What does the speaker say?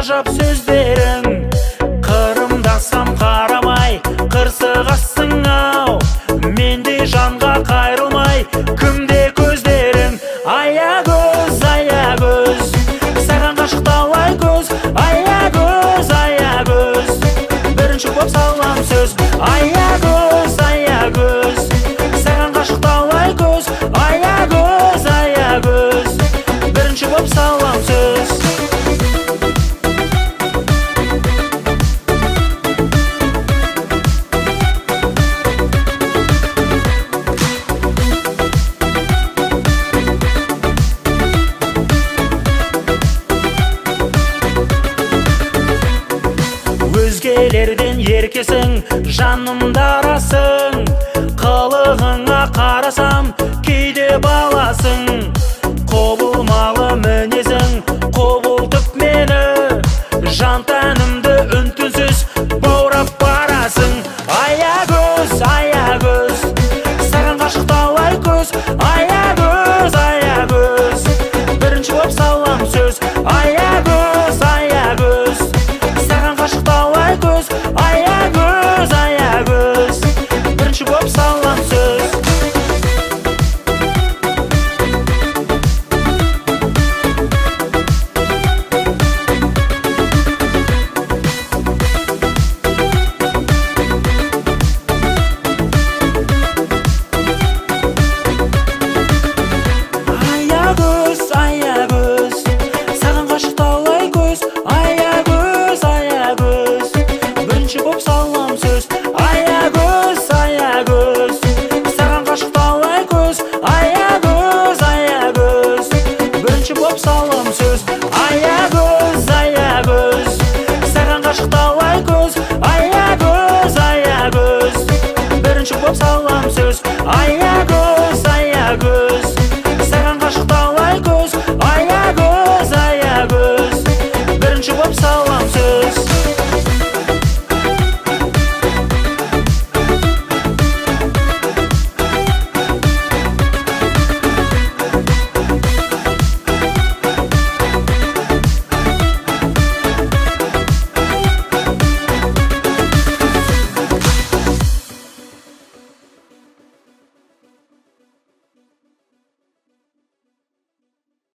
ғажап сөздерің. Қырымдасам қарамай, қырсығасың ау, менде жанға қайрылмай, кімде көздерің. Аягөз, аягөз, саған ғашықталай көз. Аягөз, аягөз, бірінші боп салам сөз. Аягөз, аягөз, саған ғашықталай көз. Аягөз, аягөз, бірінші боп салам сөз. Өзгелерден еркесің, жанымда арасың. Қылығыңа қарасам, кейде